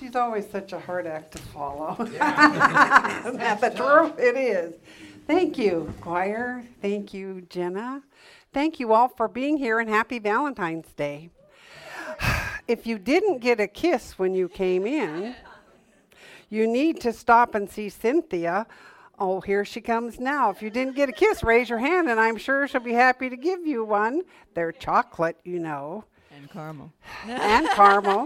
She's always such a hard act to follow. That's the truth. It is. Thank you, choir. Thank you, Jenna. Thank you all for being here, and happy Valentine's Day. If you didn't get a kiss when you came in, you need to stop and see Cynthia. Oh, here she comes now. If you didn't get a kiss, raise your hand, and I'm sure she'll be happy to give you one. They're chocolate, you know. And caramel. And caramel.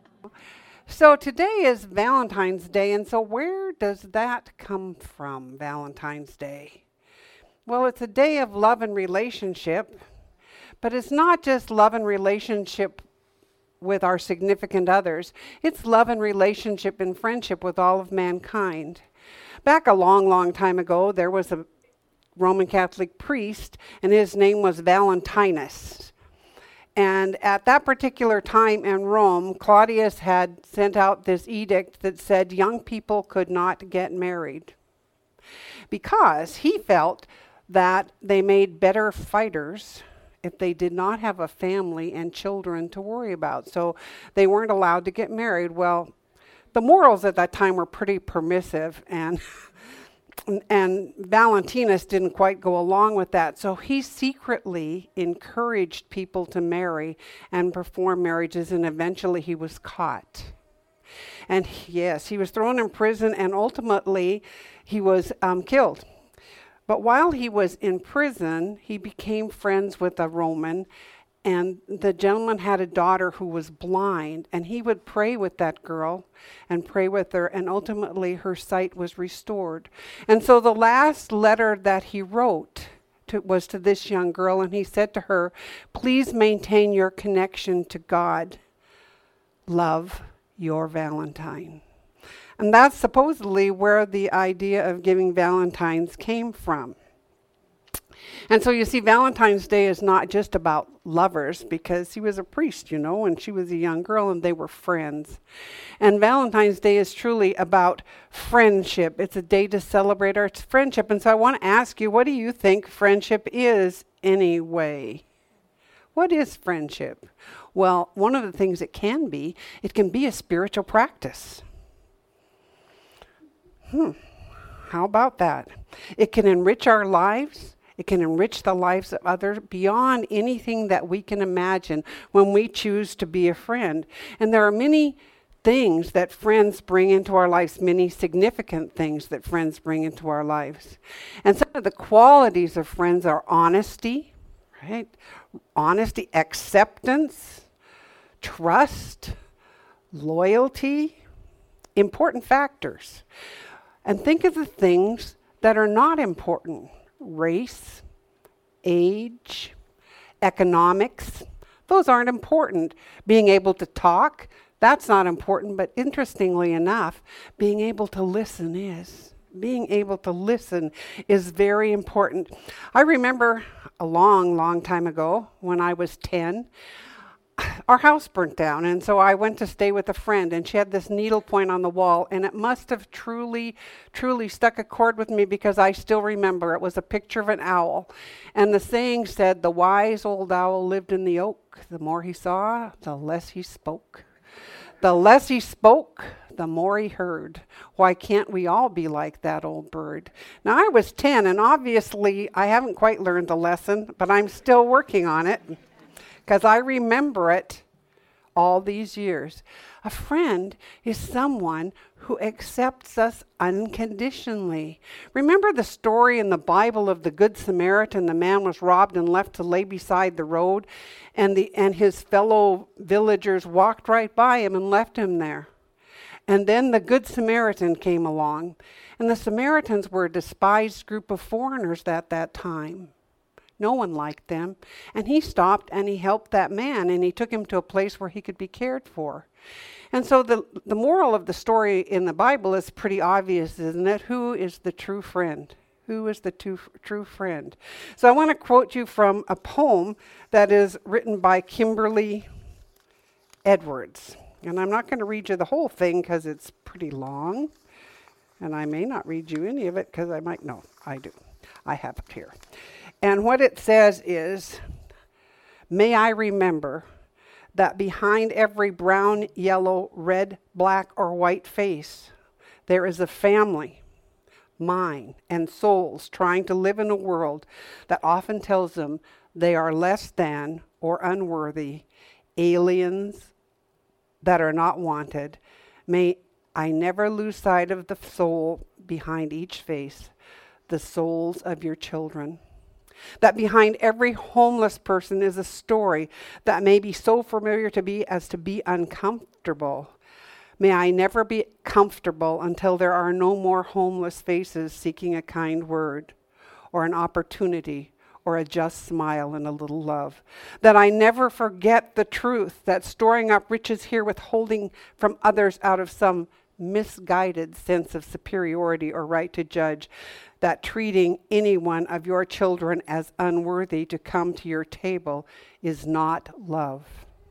So today is Valentine's Day, and so where does that come from, Valentine's Day? Well, it's a day of love and relationship, but it's not just love and relationship with our significant others. It's love and relationship and friendship with all of mankind. Back a long, long time ago, there was a Roman Catholic priest, and his name was Valentinus. And at that particular time in Rome, Claudius had sent out this edict that said young people could not get married because he felt that they made better fighters if they did not have a family and children to worry about. So they weren't allowed to get married. Well, the morals at that time were pretty permissive, and Valentinus didn't quite go along with that. So he secretly encouraged people to marry and perform marriages, and eventually he was caught. And yes, he was thrown in prison, and ultimately he was killed. But while he was in prison, he became friends with a Roman, and the gentleman had a daughter who was blind, and he would pray with that girl and pray with her, and ultimately her sight was restored. And so the last letter that he wrote was to this young girl, and he said to her, "Please maintain your connection to God. Love, your Valentine." And that's supposedly where the idea of giving Valentines came from. And so you see, Valentine's Day is not just about lovers, because he was a priest, you know, and she was a young girl, and they were friends. And Valentine's Day is truly about friendship. It's a day to celebrate our friendship. And so I want to ask you, what do you think friendship is anyway? What is friendship? Well, one of the things it can be a spiritual practice. How about that? It can enrich our lives. It can enrich the lives of others beyond anything that we can imagine when we choose to be a friend. And there are many things that friends bring into our lives, many significant things that friends bring into our lives. And some of the qualities of friends are honesty, right? Honesty, acceptance, trust, loyalty, important factors. And think of the things that are not important. Race, age, economics, those aren't important. Being able to talk, that's not important, but interestingly enough, being able to listen is. Being able to listen is very important. I remember a long, long time ago when I was 10, our house burnt down, and so I went to stay with a friend, and she had this needlepoint on the wall, and it must have truly, truly stuck a chord with me, because I still remember it was a picture of an owl, and the saying said, "The wise old owl lived in the oak. The more he saw, the less he spoke. The less he spoke, the more he heard. Why can't we all be like that old bird?" Now, I was 10, and obviously I haven't quite learned the lesson, but I'm still working on it, because I remember it all these years. A friend is someone who accepts us unconditionally. Remember the story in the Bible of the Good Samaritan? The man was robbed and left to lay beside the road, and his fellow villagers walked right by him and left him there. And then the Good Samaritan came along, and the Samaritans were a despised group of foreigners at that time. No one liked them. And he stopped and he helped that man, and he took him to a place where he could be cared for. And so the moral of the story in the Bible is pretty obvious, isn't it? Who is the true friend? Who is the true friend? So I want to quote you from a poem that is written by Kimberly Edwards. And I'm not going to read you the whole thing because it's pretty long. And I may not read you any of it because I might. No, I do. I have it here. And what it says is, "May I remember that behind every brown, yellow, red, black, or white face, there is a family, mind, and souls trying to live in a world that often tells them they are less than or unworthy, aliens that are not wanted. May I never lose sight of the soul behind each face, the souls of your children. That behind every homeless person is a story that may be so familiar to be as to be uncomfortable. May I never be comfortable until there are no more homeless faces seeking a kind word or an opportunity or a just smile and a little love. That I never forget the truth that storing up riches here, withholding from others out of some misguided sense of superiority or right to judge, that treating any one of your children as unworthy to come to your table is not love.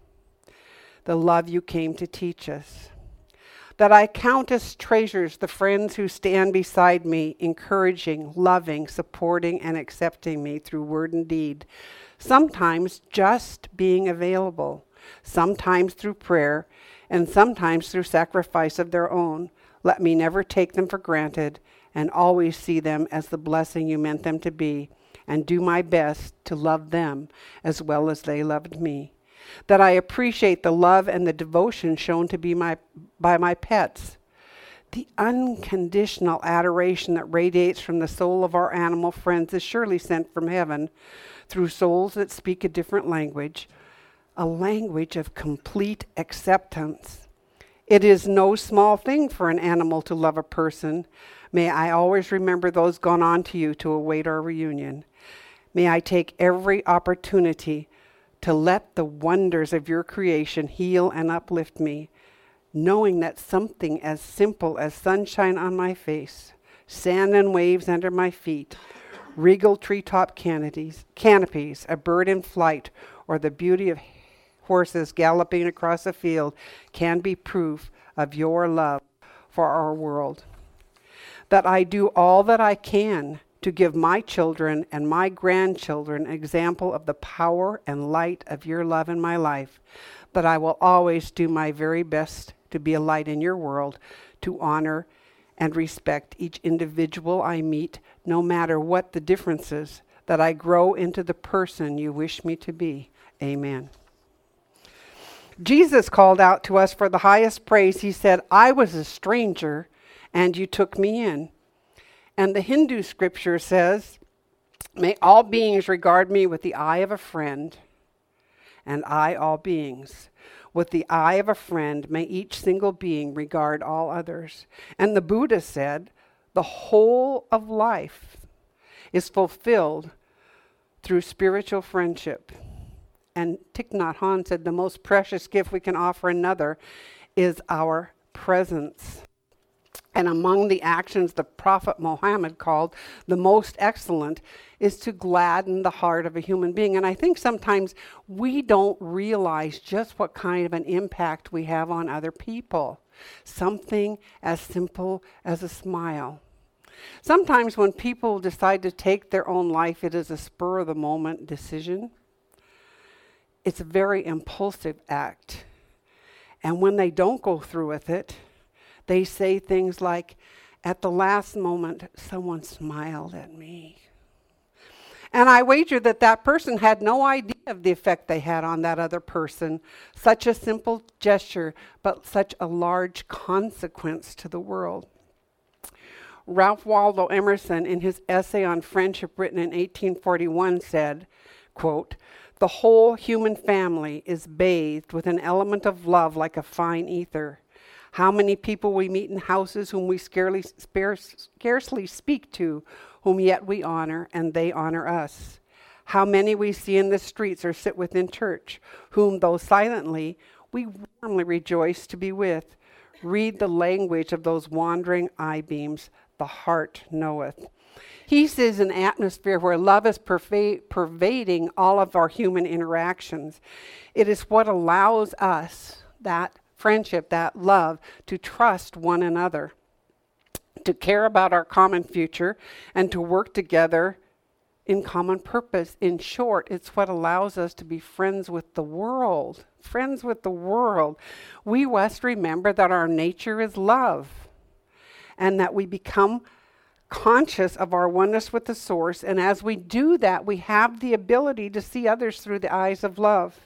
The love you came to teach us. That I count as treasures the friends who stand beside me, encouraging, loving, supporting, and accepting me through word and deed. Sometimes just being available, sometimes through prayer, and sometimes through sacrifice of their own. Let me never take them for granted and always see them as the blessing you meant them to be, and do my best to love them as well as they loved me. That I appreciate the love and the devotion shown to be by my pets. The unconditional adoration that radiates from the soul of our animal friends is surely sent from heaven through souls that speak a different language, a language of complete acceptance. It is no small thing for an animal to love a person. May I always remember those gone on to you to await our reunion. May I take every opportunity to let the wonders of your creation heal and uplift me, knowing that something as simple as sunshine on my face, sand and waves under my feet, regal treetop canopies, a bird in flight, or the beauty of horses galloping across a field can be proof of your love for our world. That I do all that I can to give my children and my grandchildren an example of the power and light of your love in my life. But I will always do my very best to be a light in your world, to honor and respect each individual I meet, no matter what the differences, that I grow into the person you wish me to be. Amen. Jesus called out to us for the highest praise. He said, I was a stranger and you took me in. And the Hindu scripture says, may all beings regard me with the eye of a friend, and I all beings. With the eye of a friend, may each single being regard all others. And the Buddha said, the whole of life is fulfilled through spiritual friendship. And Thich Nhat Hanh said, the most precious gift we can offer another is our presence. And among the actions the Prophet Muhammad called the most excellent is to gladden the heart of a human being. And I think sometimes we don't realize just what kind of an impact we have on other people. Something as simple as a smile. Sometimes when people decide to take their own life, it is a spur of the moment decision. It's a very impulsive act. And when they don't go through with it, they say things like, at the last moment, someone smiled at me. And I wager that that person had no idea of the effect they had on that other person. Such a simple gesture, but such a large consequence to the world. Ralph Waldo Emerson, in his essay on friendship written in 1841, said, quote, the whole human family is bathed with an element of love like a fine ether. How many people we meet in houses whom we scarcely speak to, whom yet we honor, and they honor us. How many we see in the streets or sit within church, whom, though silently, we warmly rejoice to be with. Read the language of those wandering eye-beams, the heart knoweth. He sees an atmosphere where love is pervading all of our human interactions. It is what allows us, that friendship, that love, to trust one another, to care about our common future, and to work together in common purpose. In short, it's what allows us to be friends with the world. Friends with the world. We must remember that our nature is love, and that we become conscious of our oneness with the source. And as we do that, we have the ability to see others through the eyes of love.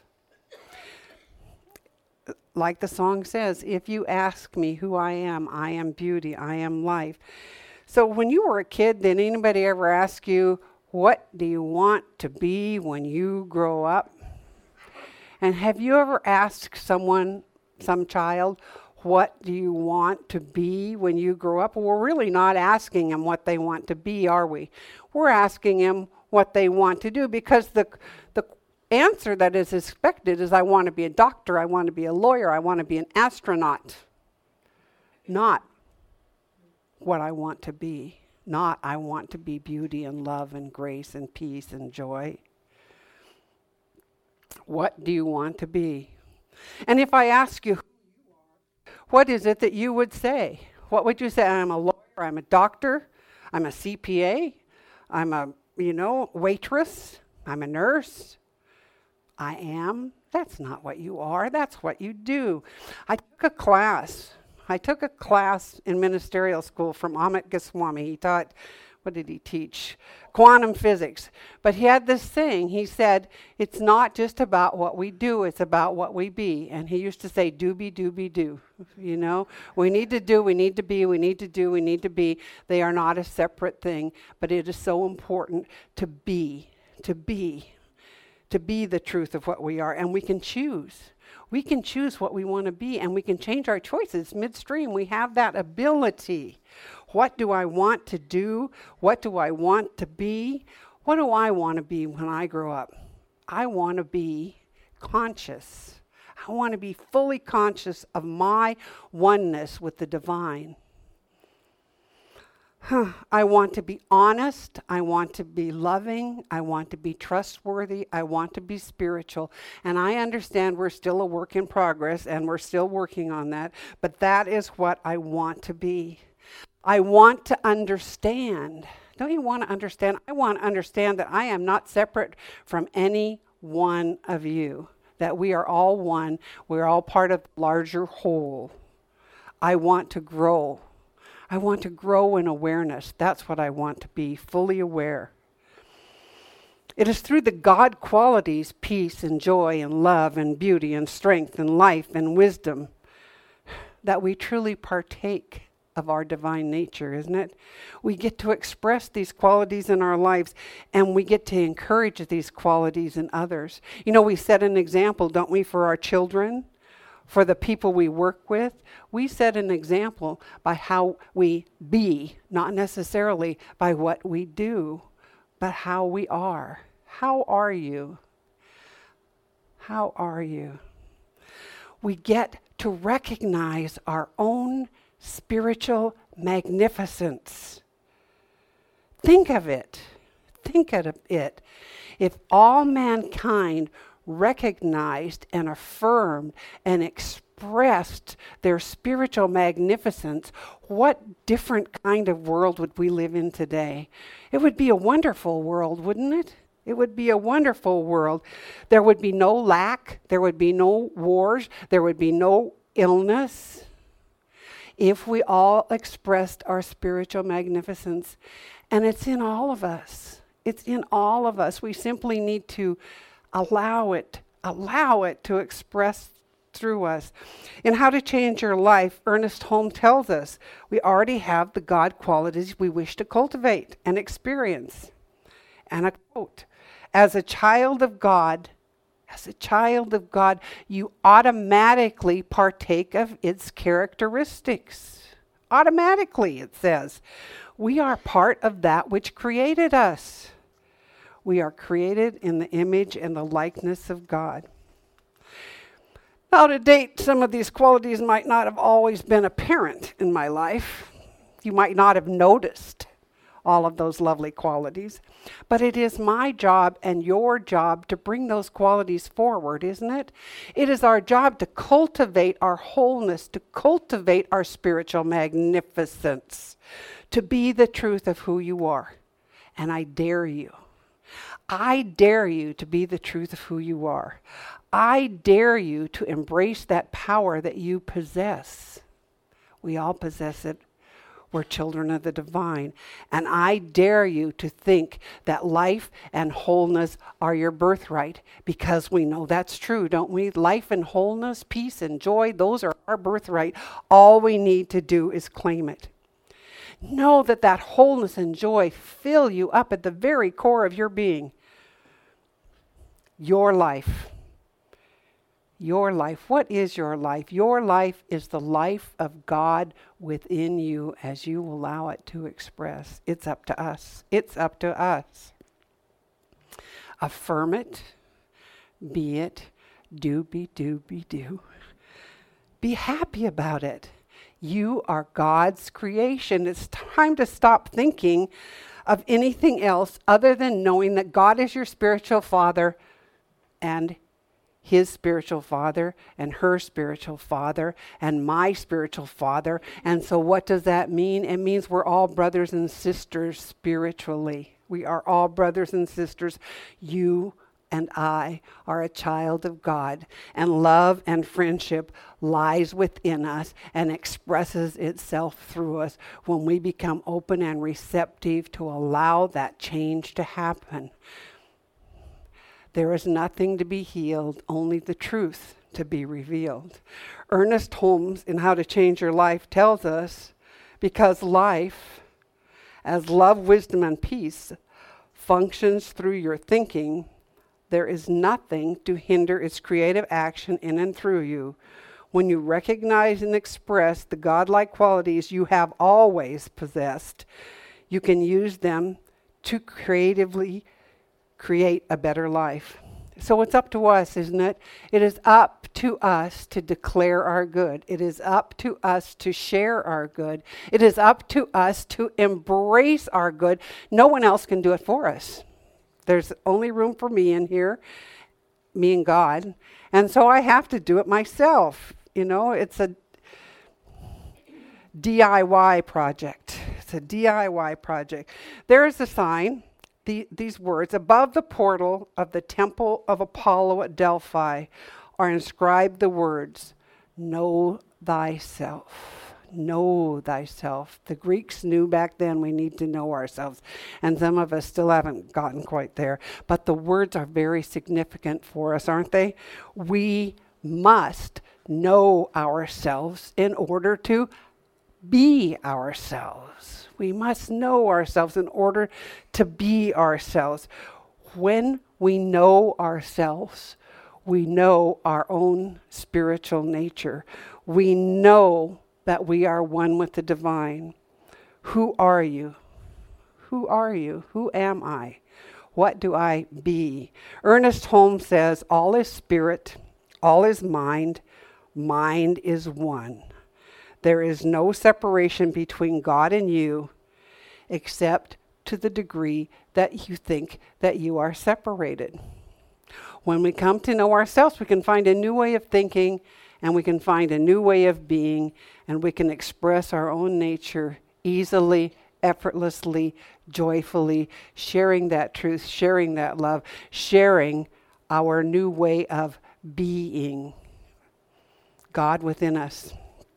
Like the song says, if you ask me who I am beauty, I am life. So when you were a kid, did anybody ever ask you, what do you want to be when you grow up? And have you ever asked someone, some child, what do you want to be when you grow up? Well, we're really not asking them what they want to be, are we? We're asking them what they want to do, because the answer that is expected is, I want to be a doctor, I want to be a lawyer, I want to be an astronaut. Not what I want to be. Not I want to be beauty and love and grace and peace and joy. What do you want to be? And if I ask you, what is it that you would say? What would you say? I'm a lawyer, I'm a doctor, I'm a CPA, I'm a, waitress, I'm a nurse. I am. That's not what you are. That's what you do. I took a class in ministerial school from Amit Goswami. He taught, what did he teach? Quantum physics. But he had this thing. He said, it's not just about what we do, it's about what we be. And he used to say, doobie, doobie, do. We need to do, we need to be, we need to do, we need to be. They are not a separate thing, but it is so important to be the truth of what we are. And we can choose. We can choose what we want to be, and we can change our choices midstream. We have that ability. What do I want to do? What do I want to be? What do I want to be when I grow up? I want to be conscious. I want to be fully conscious of my oneness with the divine. I want to be honest. I want to be loving. I want to be trustworthy. I want to be spiritual. And I understand we're still a work in progress, and we're still working on that. But that is what I want to be. I want to understand. Don't you want to understand? I want to understand that I am not separate from any one of you. That we are all one. We're all part of the larger whole. I want to grow. I want to grow in awareness. That's what I want to be, fully aware. It is through the God qualities, peace and joy and love and beauty and strength and life and wisdom, that we truly partake of our divine nature, isn't it? We get to express these qualities in our lives, and we get to encourage these qualities in others. We set an example, don't we, for our children? For the people we work with, we set an example by how we be, not necessarily by what we do, but how we are. How are you? How are you? We get to recognize our own spiritual magnificence. Think of it. Think of it. If all mankind recognized and affirmed and expressed their spiritual magnificence, what different kind of world would we live in today? It would be a wonderful world, wouldn't it? It would be a wonderful world. There would be no lack. There would be no wars. There would be no illness. If we all expressed our spiritual magnificence. And it's in all of us. It's in all of us. We simply need to allow it to express through us. In How to Change Your Life, Ernest Holmes tells us we already have the God qualities we wish to cultivate and experience. And I quote, as a child of God, you automatically partake of its characteristics. Automatically, it says. We are part of that which created us. We are created in the image and the likeness of God. Now, to date, some of these qualities might not have always been apparent in my life. You might not have noticed all of those lovely qualities. But it is my job and your job to bring those qualities forward, isn't it? It is our job to cultivate our wholeness, to cultivate our spiritual magnificence, to be the truth of who you are. And I dare you. I dare you to be the truth of who you are. I dare you to embrace that power that you possess. We all possess it. We're children of the divine. And I dare you to think that life and wholeness are your birthright, because we know that's true, don't we? Life and wholeness, peace and joy, those are our birthright. All we need to do is claim it. Know that that wholeness and joy fill you up at the very core of your being. Your life. Your life. What is your life? Your life is the life of God within you as you allow it to express. It's up to us. It's up to us. Affirm it. Be it. Do, be, do, be, do. Be happy about it. You are God's creation. It's time to stop thinking of anything else other than knowing that God is your spiritual father, and his spiritual father, and her spiritual father, and my spiritual father. And so what does that mean? It means we're all brothers and sisters spiritually. We are all brothers and sisters. You and I are a child of God, and love and friendship lies within us and expresses itself through us when we become open and receptive to allow that change to happen. There is nothing to be healed, only the truth to be revealed. Ernest Holmes, in How to Change Your Life, tells us, because life, as love, wisdom, and peace, functions through your thinking, there is nothing to hinder its creative action in and through you. When you recognize and express the godlike qualities you have always possessed, you can use them to creatively create a better life. So it's up to us, isn't it? It is up to us to declare our good. It is up to us to share our good. It is up to us to embrace our good. No one else can do it for us. There's only room for me in here, me and God. And so I have to do it myself. You know, it's a DIY project. It's a DIY project. There is a sign. These words, above the portal of the temple of Apollo at Delphi, are inscribed the words, know thyself. Know thyself. The Greeks knew back then we need to know ourselves. And some of us still haven't gotten quite there. But the words are very significant for us, aren't they? We must know ourselves in order to be ourselves. We must know ourselves in order to be ourselves. When we know ourselves, we know our own spiritual nature. We know that we are one with the divine. Who are you? Who are you? Who am I? What do I be? Ernest Holmes says, all is spirit, all is mind, mind is one. There is no separation between God and you, except to the degree that you think that you are separated. When we come to know ourselves, we can find a new way of thinking, and we can find a new way of being, and we can express our own nature easily, effortlessly, joyfully, sharing that truth, sharing that love, sharing our new way of being. God within us.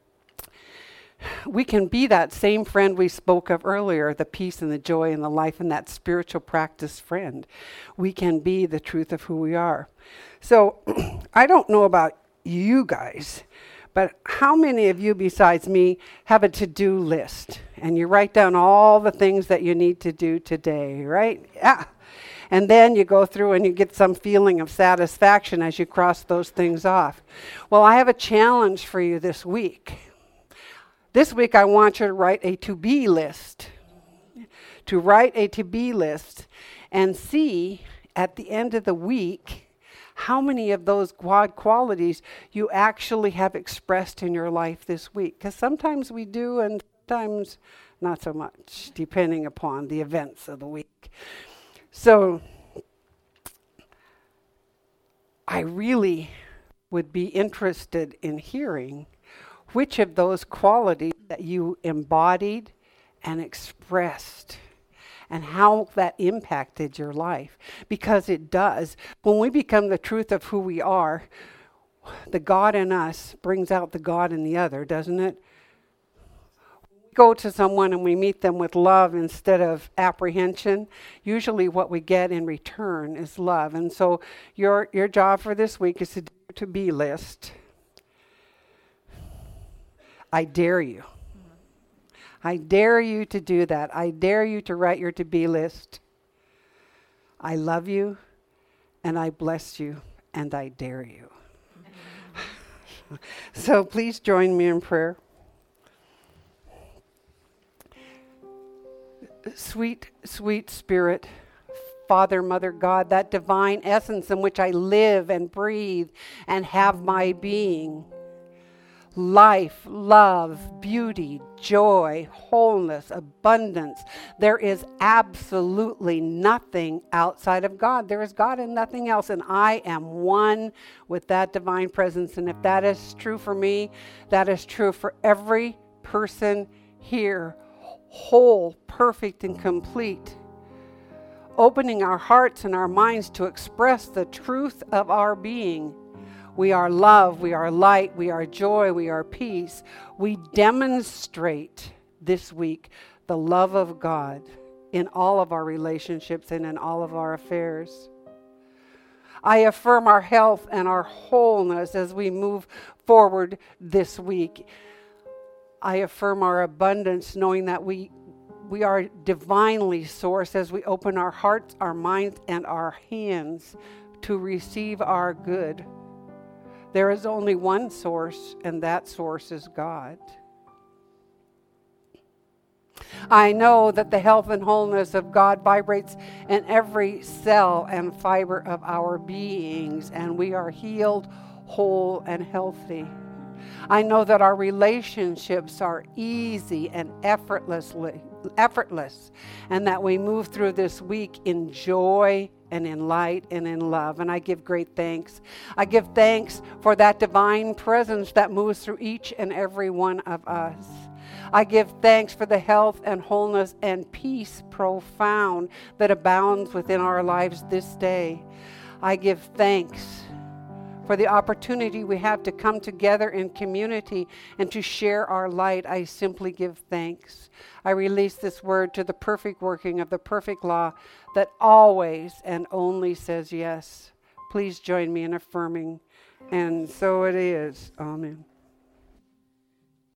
We can be that same friend we spoke of earlier, the peace and the joy and the life and that spiritual practice friend. We can be the truth of who we are. So I don't know about you guys, but how many of you besides me have a to-do list? And you write down all the things that you need to do today, right? Yeah. And then you go through and you get some feeling of satisfaction as you cross those things off. Well, I have a challenge for you this week. This week, I want you to write a to-be list. To write a to-be list and see at the end of the week how many of those God qualities you actually have expressed in your life this week. Because sometimes we do and sometimes not so much, depending upon the events of the week. So I really would be interested in hearing which of those qualities that you embodied and expressed and how that impacted your life. Because it does. When we become the truth of who we are, the God in us brings out the God in the other, doesn't it? We go to someone and we meet them with love instead of apprehension. Usually what we get in return is love. And so your job for this week is to be list. I dare you. I dare you to do that. I dare you to write your to-be list. I love you, and I bless you, and I dare you. So please join me in prayer. Sweet, sweet Spirit, Father, Mother, God, that divine essence in which I live and breathe and have my being. Life, love, beauty, joy, wholeness, abundance. There is absolutely nothing outside of God. There is God and nothing else. And I am one with that divine presence. And if that is true for me, that is true for every person here. Whole, perfect, and complete. Opening our hearts and our minds to express the truth of our being. We are love, we are light, we are joy, we are peace. We demonstrate this week the love of God in all of our relationships and in all of our affairs. I affirm our health and our wholeness as we move forward this week. I affirm our abundance, knowing that we are divinely sourced as we open our hearts, our minds, and our hands to receive our good. There is only one source, and that source is God. I know that the health and wholeness of God vibrates in every cell and fiber of our beings, and we are healed, whole, and healthy. I know that our relationships are easy and effortless, and that we move through this week in joy and in light and in love. And I give great thanks. I give thanks for that divine presence that moves through each and every one of us. I give thanks for the health and wholeness and peace profound that abounds within our lives this day. I give thanks for the opportunity we have to come together in community and to share our light. I simply give thanks. I release this word to the perfect working of the perfect law that always and only says yes. Please join me in affirming. And so it is. Amen.